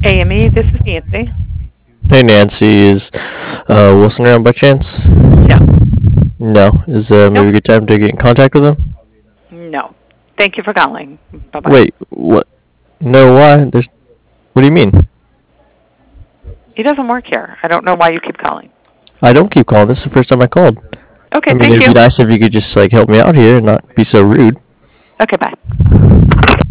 AME, this is Nancy. Hey Nancy, is Wilson around by chance? No, No. Is maybe nope, a good time to get in contact with him? no. Thank you for calling. Bye bye. Wait, what? No, why? What do you mean? He doesn't work here. I don't know why you keep calling. I don't keep calling. This is the first time I called. Okay, I mean, thank it'd you. be nice if you could just like help me out here and not be so rude. Okay, bye.